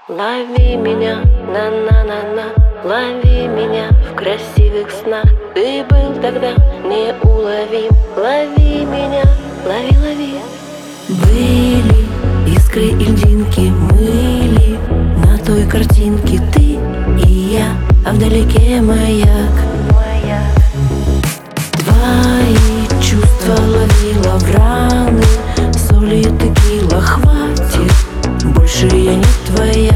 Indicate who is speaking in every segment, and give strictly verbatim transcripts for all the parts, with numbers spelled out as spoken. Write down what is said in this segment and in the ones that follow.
Speaker 1: Лови меня, на-на-на-на, лови меня в красивых снах. Ты был тогда неуловим. Лови меня, лови, лови.
Speaker 2: Были искры и льдинки, мыли на той картинке ты и я, а вдалеке маяк. Твои чувства ловила в раны, соли текила, хватит, больше я не твоя.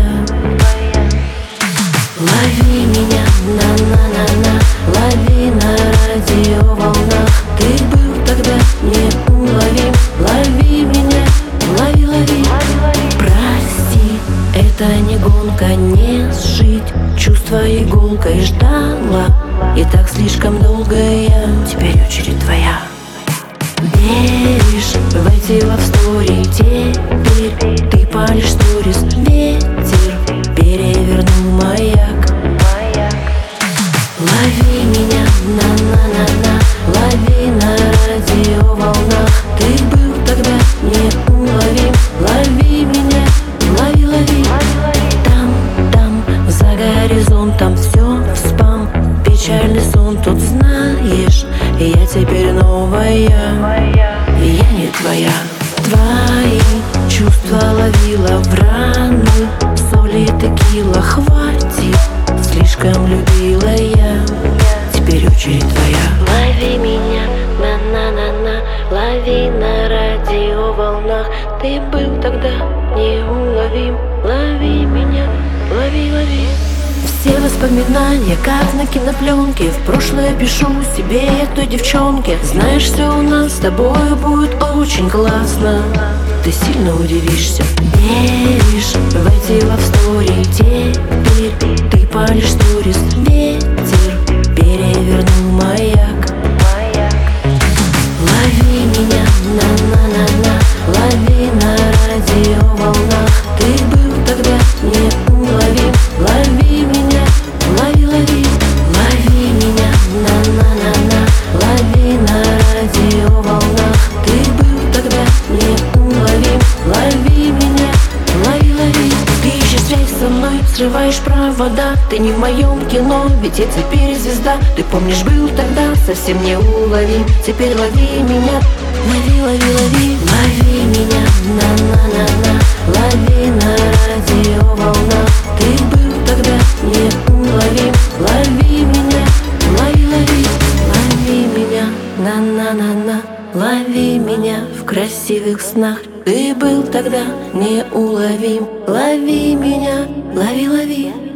Speaker 2: Лови меня, на-на-на-на, лови на радиоволнах. Ты был тогда неуловим. Лови меня, лови, лови. Прости, это не гонка, не сжить чувства иголкой. Ждала и так слишком долго я. Теперь очередь твоя. Веришь в эти лавстори, теперь ты палишь сторис. Ветер перевернул маяк. Лови меня, на-на-на-на, лови на радиоволнах. Ты был тогда неуловим. Лови меня, лови, лови. Там, там, за горизонтом все в спам. Печальный сон, тут знаешь, я теперь новая. Я не твоя. Твои чувства ловила в раны, соли текила, хватит, слишком любила я. Теперь очередь твоя.
Speaker 1: Лови меня, на-на-на-на, лови на радиоволнах. Ты был тогда неуловим. Лови меня, лови, лови.
Speaker 2: Все воспоминания, как на кинопленке, в прошлое пишу себе и той девчонке. Знаешь, все у нас с тобой будет очень классно. Ты сильно удивишься. Веришь в эти лавстори, теперь ты палишь сторис. Ветер перевернул маяк. Лови меня, на-на-на-на, лови на радиоволнах. Ты был тогда неуловим. Лови меня, лови, лови. Лови меня, на-на-на-на, лови на радиоволнах. Ты был тогда неуловим. Лови меня, лови, лови. Ты ищешь связь со мной, срываешь провода. Ты не в моем кино, ведь я теперь звезда. Ты помнишь, был тогда совсем неуловим. Теперь лови меня, лови, лови, лови. Лови меня, на-на-на-на, лови на радиоволнах. Ты был тогда неуловим. Лови меня, лови, лови. Лови меня, на-на-на-на, лови меня в красивых снах. Ты был тогда неуловим. Лови меня, лови, лови.